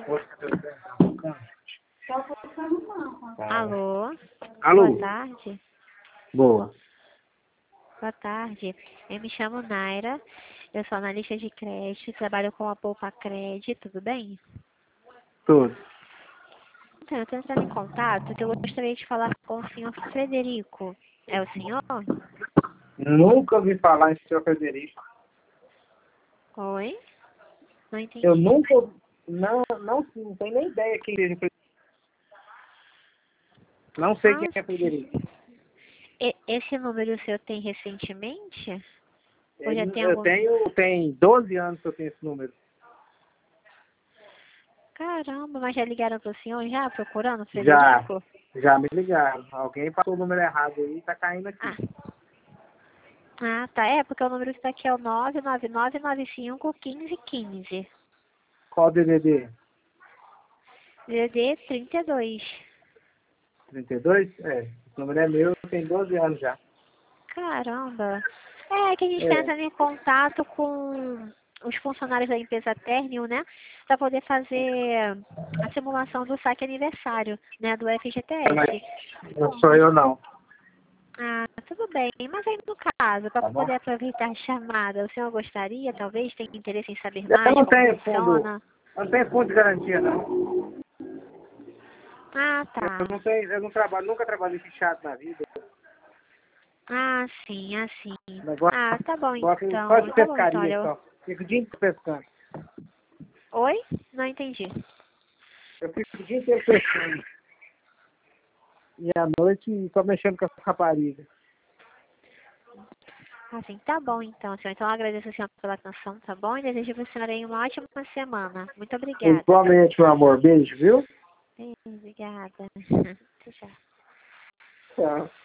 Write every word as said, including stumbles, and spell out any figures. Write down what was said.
Alô? Alô? Boa tarde. Boa. Boa tarde. Eu me chamo Naira. Eu sou analista de crédito, trabalho com a Poupa Crédito, tudo bem? Tudo. Então, eu estou entrando em contato porque eu gostaria de falar com o senhor Frederico. É o senhor? Nunca ouvi falar em senhor Frederico. Oi? Não entendi. Eu nunca... Não, não, não tenho nem ideia quem seja Frederico. Não sei Ah, quem é Frederico. e- esse número o senhor tem recentemente? Ou já tem Eu algum... tenho... Tem doze anos que eu tenho esse número. Caramba, mas já ligaram para o senhor já, procurando o Já. Frederico? Já me ligaram. Alguém passou o número errado aí e tá caindo aqui. Ah. Ah, tá. É, porque o número que está aqui é o nove nove nove nove cinco um cinco um cinco. Qual D D D? D D trinta e dois. trinta e dois? É. Esse número é meu, tem doze anos já. Caramba. É que a gente está É. entrando em contato com os funcionários da empresa Térnio, né? Para poder fazer a simulação do saque aniversário, né? Do F G T Mas S. não sou eu, não. Ah, tudo bem. Mas aí no caso, para Tá bom? poder aproveitar a chamada, o senhor gostaria, talvez, tem interesse em saber Eu mais não como tenho fundo... funciona? Eu não tenho fundo de garantia, não. Ah, Eu tá. não tenho... Eu não trabalho... Nunca trabalhei fichado na vida. Ah, sim, assim. Negócio Ah, tá bom Gosto só então. de Tá bom então, olha. pescaria eu- só. Fico o dia inteiro pescando. Oi? Não entendi. Eu fico o dia inteiro pescando. E à noite só mexendo com as raparigas. Assim, tá bom então, senhor. Então eu agradeço a senhora pela atenção, tá bom? E desejo para a senhora aí uma ótima semana. Muito obrigada. Igualmente, meu amor. Beijo, viu? Beijo, obrigada. Tchau, tchau. Tchau.